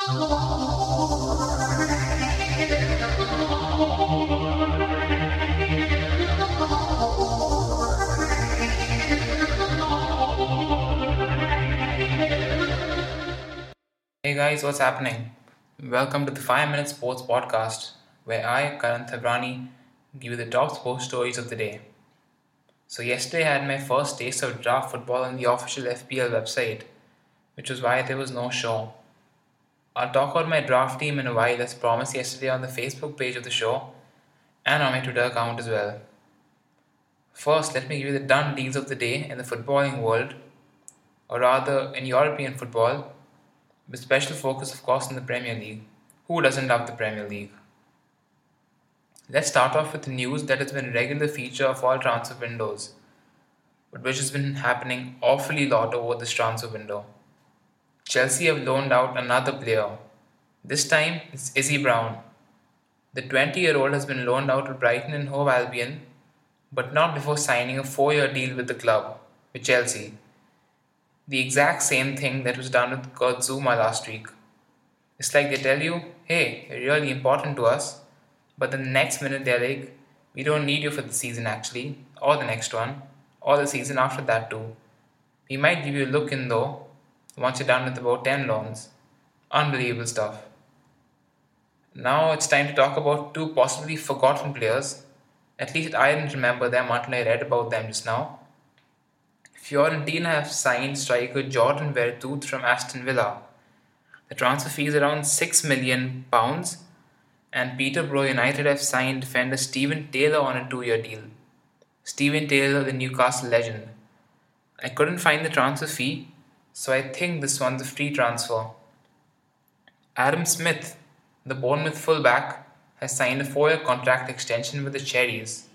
Hey guys, what's happening? Welcome to the 5 Minute Sports Podcast, where I, Karan Thabrani, give you the top sports stories of the day. So, yesterday I had my first taste of draft football on the official FPL website, which was why there was no show. I'll talk about my draft team in a while, as promised yesterday on the Facebook page of the show and on my Twitter account as well. First, let me give you the done deals of the day in the footballing world, or rather in European football, with special focus, of course, on the Premier League. Who doesn't love the Premier League? Let's start off with the news that has been a regular feature of all transfer windows, but which has been happening awfully lot over this transfer window. Chelsea have loaned out another player. This time, it's Izzy Brown. The 20-year-old has been loaned out to Brighton and Hove Albion, but not before signing a 4-year deal with the club, with Chelsea. The exact same thing that was done with Kurt Zouma last week. It's like they tell you, hey, you're really important to us, but then the next minute they're like, we don't need you for the season actually, or the next one, or the season after that too. We might give you a look in though, once you're done with about 10 loans. Unbelievable stuff. Now it's time to talk about two possibly forgotten players. At least I didn't remember them until I read about them just now. Fiorentina have signed striker Jordan Vertouth from Aston Villa. The transfer fee is around £6 million, and Peterborough United have signed defender Steven Taylor on a 2-year deal. Steven Taylor, the Newcastle legend. I couldn't find the transfer fee, so I think this one's a free transfer. Adam Smith, the Bournemouth fullback, has signed a 4-year contract extension with the Cherries.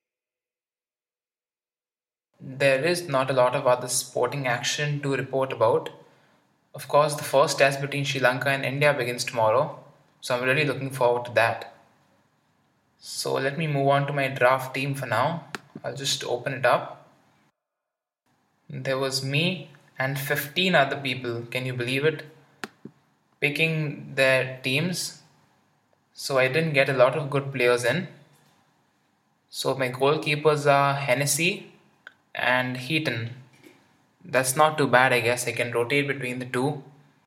There is not a lot of other sporting action to report about. Of course, the first test between Sri Lanka and India begins tomorrow, so I'm really looking forward to that. So let me move on to my draft team for now. I'll just open it up. There was me and 15 other people, can you believe it, picking their teams. So I didn't get a lot of good players in. So my goalkeepers are Hennessy and Heaton. That's not too bad, I guess. I can rotate between the two.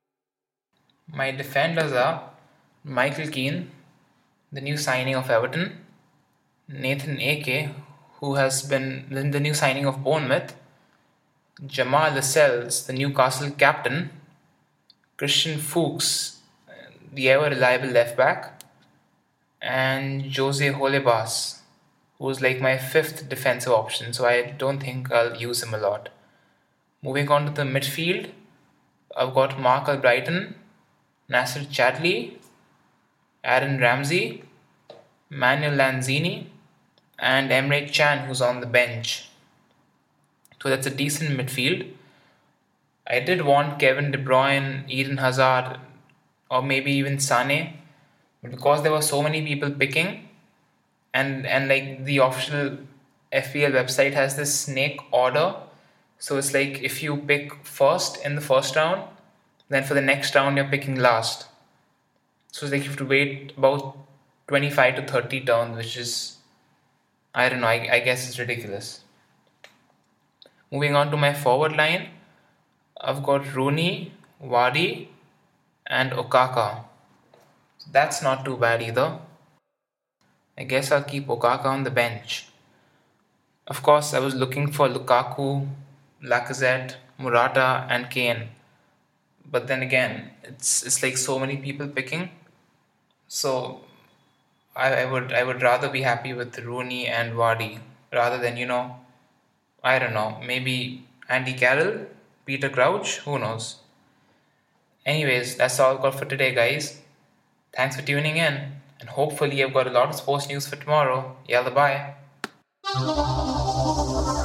My defenders are Michael Keane, the new signing of Everton, Nathan Ake, who has been the new signing of Bournemouth, Jamal Lascelles, the Newcastle captain, Christian Fuchs, the ever-reliable left-back, and Jose Holebas, who's like my 5th defensive option, so I don't think I'll use him a lot. Moving on to the midfield, I've got Mark Albrighton, Nasser Chadli, Aaron Ramsey, Manuel Lanzini, and Emre Can, who's on the bench. So that's a decent midfield. I did want Kevin De Bruyne, Eden Hazard, or maybe even Sane, but because there were so many people picking, and like the official FPL website has this snake order, so it's like if you pick first in the first round, then for the next round you're picking last. So it's like you have to wait about 25 to 30 turns, which is, I don't know, I guess it's ridiculous. Moving on to my forward line, I've got Rooney, Vardy, and Okaka. So that's not too bad either. I guess I'll keep Okaka on the bench. Of course, I was looking for Lukaku, Lacazette, Morata, and Kane. But then again, it's like so many people picking. So I would rather be happy with Rooney and Vardy rather than, I don't know, maybe Andy Carroll, Peter Crouch, who knows. Anyways, that's all I've got for today, guys. Thanks for tuning in, and hopefully I've got a lot of sports news for tomorrow. Yalla, bye.